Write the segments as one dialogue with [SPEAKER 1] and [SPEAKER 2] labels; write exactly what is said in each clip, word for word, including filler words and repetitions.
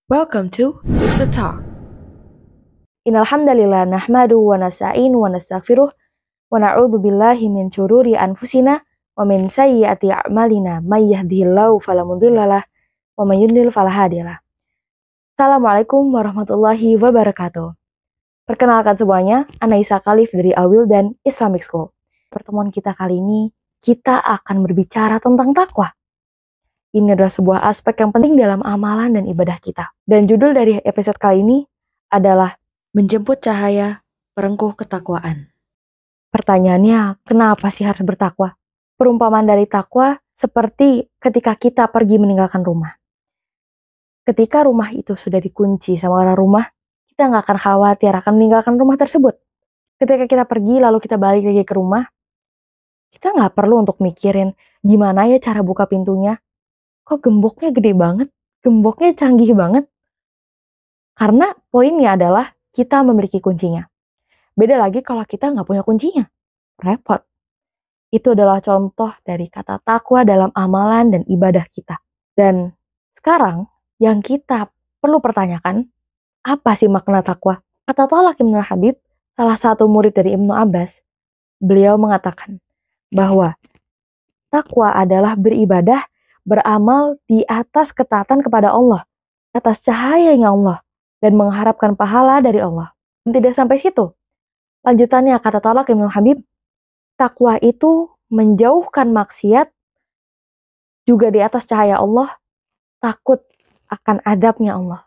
[SPEAKER 1] Welcome to Yusuf Talk.
[SPEAKER 2] Innal hamdalillah nahmaduhu wa nasta'inu wa nastaghfiruh wa na'udzu billahi min syururi anfusina wa min sayyiati a'malina may yahdihillahu fala mudhillalah wa may yudlil fala hadiyalah. Assalamualaikum warahmatullahi wabarakatuh. Perkenalkan semuanya, Ana Isa Khalif dari Awil dan Islamic School. Pertemuan kita kali ini, kita akan berbicara tentang takwa. Ini adalah sebuah aspek yang penting dalam amalan dan ibadah kita. Dan judul dari episode kali ini adalah
[SPEAKER 1] Menjemput cahaya, perengkuh ketakwaan.
[SPEAKER 2] Pertanyaannya, kenapa sih harus bertakwa? Perumpamaan dari takwa seperti ketika kita pergi meninggalkan rumah. Ketika rumah itu sudah dikunci sama orang rumah, kita nggak akan khawatir akan meninggalkan rumah tersebut. Ketika kita pergi lalu kita balik lagi ke rumah, kita nggak perlu untuk mikirin gimana ya cara buka pintunya. Kok gemboknya gede banget? Gemboknya canggih banget? Karena poinnya adalah kita memiliki kuncinya. Beda lagi kalau kita nggak punya kuncinya. Repot. Itu adalah contoh dari kata takwa dalam amalan dan ibadah kita. Dan sekarang yang kita perlu pertanyakan, apa sih makna takwa? Kata Thalaq Ibnu Habib, salah satu murid dari Ibnu Abbas, beliau mengatakan bahwa takwa adalah beribadah, beramal di atas ketaatan kepada Allah, atas cahayanya Allah, dan mengharapkan pahala dari Allah. Dan tidak sampai situ. Lanjutannya kata Thalaq Ibnu Habib, takwa itu menjauhkan maksiat, juga di atas cahaya Allah, takut akan adabnya Allah.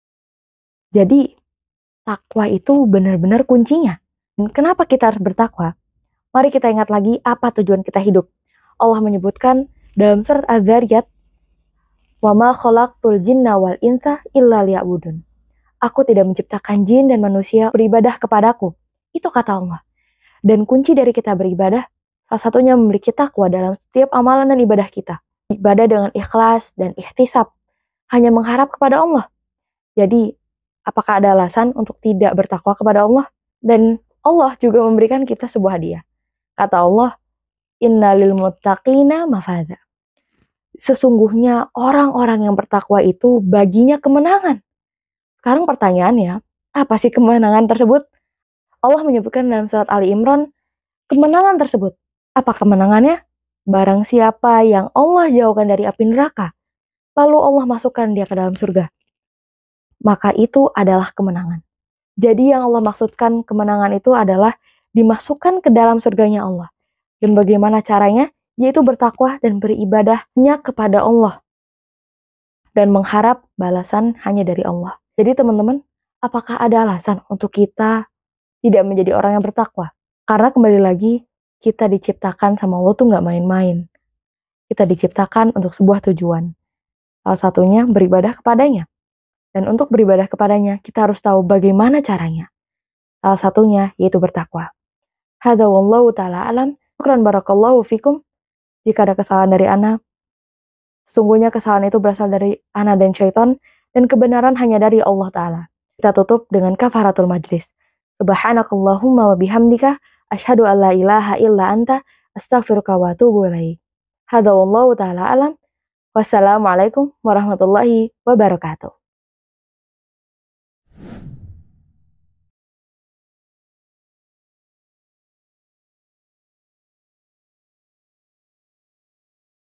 [SPEAKER 2] Jadi, takwa itu benar-benar kuncinya. Dan kenapa kita harus bertakwa? Mari kita ingat lagi apa tujuan kita hidup. Allah menyebutkan dalam surat Az-Zariyat, "Wa ma khalaqtul jinna wal insa illa liya'budun." Aku tidak menciptakan jin dan manusia beribadah kepadaku. Itu kata Allah. Dan kunci dari kita beribadah, salah satunya memiliki takwa dalam setiap amalan dan ibadah kita. Ibadah dengan ikhlas dan ihtisab, hanya mengharap kepada Allah. Jadi, apakah ada alasan untuk tidak bertakwa kepada Allah? Dan Allah juga memberikan kita sebuah hadiah. Kata Allah, "Inna lil muttaqina mafaza." Sesungguhnya orang-orang yang bertakwa itu baginya kemenangan. Sekarang pertanyaannya, apa sih kemenangan tersebut? Allah menyebutkan dalam surat Ali Imran, kemenangan tersebut. Apa kemenangannya? Barang siapa yang Allah jauhkan dari api neraka, lalu Allah masukkan dia ke dalam surga, maka itu adalah kemenangan. Jadi yang Allah maksudkan kemenangan itu adalah dimasukkan ke dalam surganya Allah. Dan bagaimana caranya? Yaitu bertakwa dan beribadahnya kepada Allah. Dan mengharap balasan hanya dari Allah. Jadi teman-teman, apakah ada alasan untuk kita tidak menjadi orang yang bertakwa? Karena kembali lagi, kita diciptakan sama Allah tuh gak main-main. Kita diciptakan untuk sebuah tujuan. Salah satunya beribadah kepadanya. Dan untuk beribadah kepadanya, kita harus tahu bagaimana caranya. Salah satunya yaitu bertakwa. Hadza wallahu ta'ala alam. Syukran barakallahu fikum. Jika ada kesalahan dari ana, sesungguhnya kesalahan itu berasal dari ana dan syaitan, dan kebenaran hanya dari Allah Ta'ala. Kita tutup dengan kafaratul majlis. Subhanakallahumma wa bihamdika, asyhadu an la ilaha illa anta, astaghfiruka wa atubu ilaik. Hadza wallahu ta'ala alam. Wassalamualaikum warahmatullahi wabarakatuh.